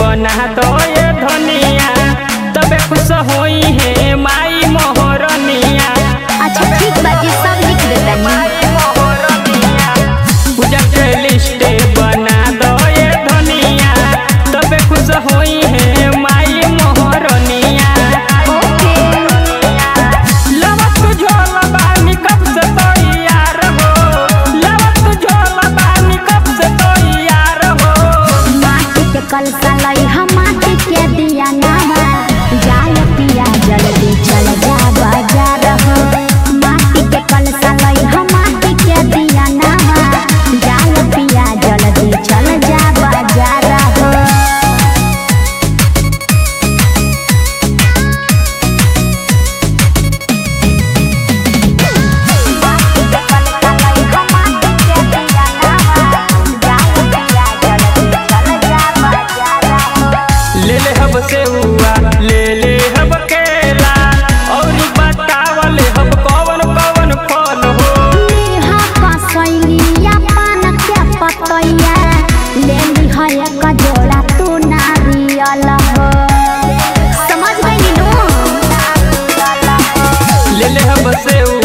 बना दो ये धनिया तबे खुश होई है माई मोहरनिया। अच्छा ठीक बाजी सब लिख देतानी। पूजा के लिस्ट बना दो ये धनिया तबे खुश होई है माई मोहरनिया। लवत झोल बानी कब से तैयार हो, लवत झोल बानी कब से तैयार हो। माटी के कलसा लई हम माटी के दिया नावा जाल पिया जल्दी चल जा बाजार हो। माटी के कलसा लई हम माटी के दिया नावा जाल पिया जल्दी चल जा बाजार हो। ले ले हब सेउआ ले ले हब केला और बतावले हब कौन कौन फल हो। नीहा कसैलिया पान के पतैया ले ली है एक जोड़ा तू नारियल हो। समझ गई नु? ले ले हब सेउआ